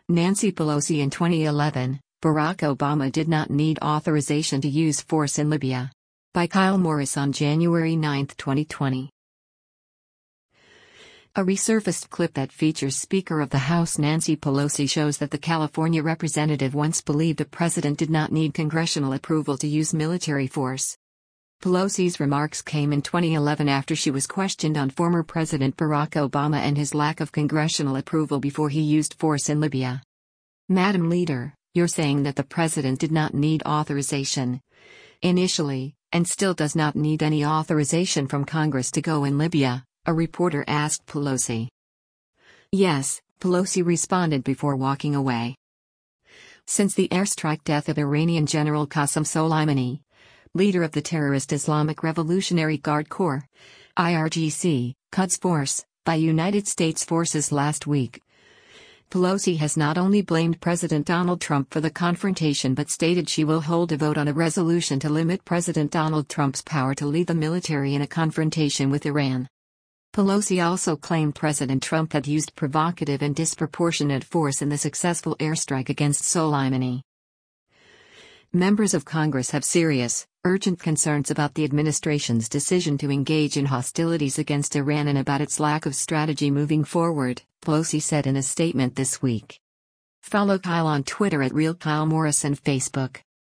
Nancy Pelosi in 2011, Barack Obama did not need authorization to use force in Libya. By Kyle Morris on January 9, 2020. A resurfaced clip that features Speaker of the House Nancy Pelosi shows that the California representative once believed a president did not need congressional approval to use military force. Pelosi's remarks came in 2011 after she was questioned on former President Barack Obama and his lack of congressional approval before he used force in Libya. Madam Leader, you're saying that the president did not need authorization initially, and still does not need any authorization from Congress to go in Libya, a reporter asked Pelosi. Yes, Pelosi responded before walking away. Since the airstrike death of Iranian General Qasem Soleimani, leader of the terrorist Islamic Revolutionary Guard Corps, IRGC, Quds Force, by United States forces last week, Pelosi has not only blamed President Donald Trump for the confrontation but stated she will hold a vote on a resolution to limit President Donald Trump's power to lead the military in a confrontation with Iran. Pelosi also claimed President Trump had used provocative and disproportionate force in the successful airstrike against Soleimani. Members of Congress have serious, urgent concerns about the administration's decision to engage in hostilities against Iran and about its lack of strategy moving forward, Pelosi said in a statement this week. Follow Kyle on Twitter @RealKyleMorris and Facebook.